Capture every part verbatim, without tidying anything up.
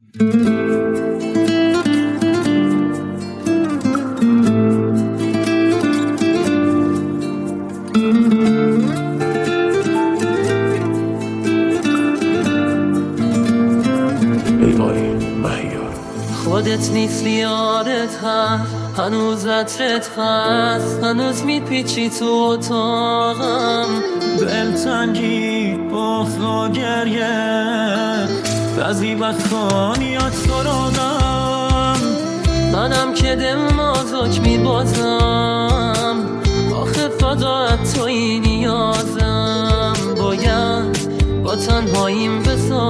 خودت نیستی یادت هست، هنوز عطرت هست، هنوز میپیچی تو اتاقم. دلتنگی افت گریه، بعضی وقتا نیاد سراغم. منم که دمازاک میبازم، آخه فقط توی نیازم. باید با تنهاییم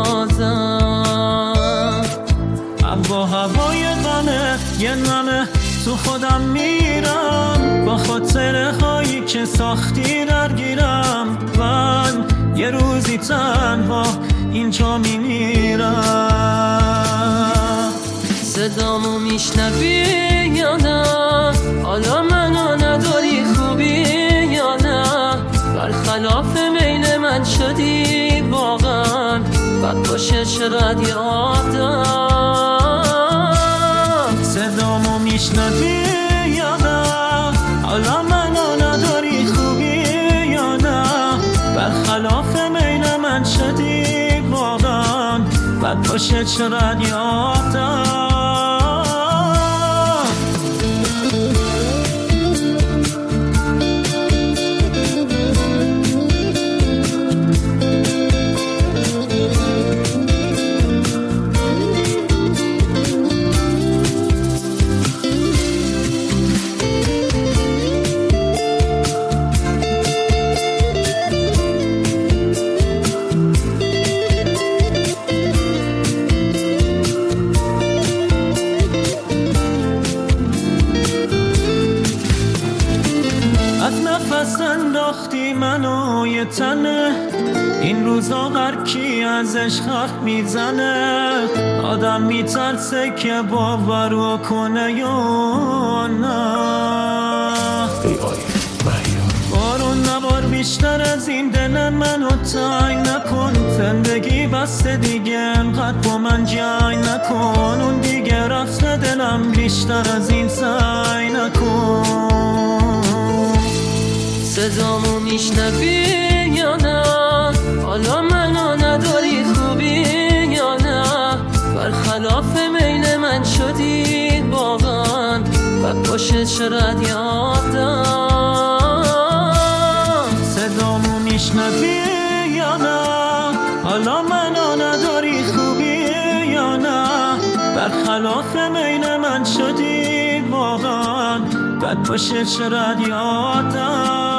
بسازم. با هوای غمه یه نمه تو خودم میرم، با خاطره هایی که ساختی درگیرم. من یه روزی تنها اینجا میمیرم. صدامو میشنوی یا نه؟ حالا منو نداری خوبی یا نه؟ برخلاف میل من شدی واقعا، بد باشه چرا یادم. صدامو میشنوی یا نه؟ حالا منو نداری خوبی یا نه؟ برخلاف میل من شدی واقعا، بد باشه چرا یادم. نفس انداختی منو یه تنه، این روزا هر کی ازش حرف میزنه. آدم میترسه که باور کنه یا نه. بارون نبار بیشتر از این دل منو تنگ نکن. زندگی بسته دیگه انقدر با من جنگ نکن. اون دیگه رفته دلم بیشتر از این سعی نکن. صدامو میشنوی یا نه؟ حالا منو نداری خوبی یا نه؟ برخلاف میل من شدی واقعا، بد باشه چرا یادم. صدامو میشنوی یا نه؟ حالا منو نداری خوبی یا نه؟ برخلاف میل من شدی واقعا، بد باشه چرا یادم.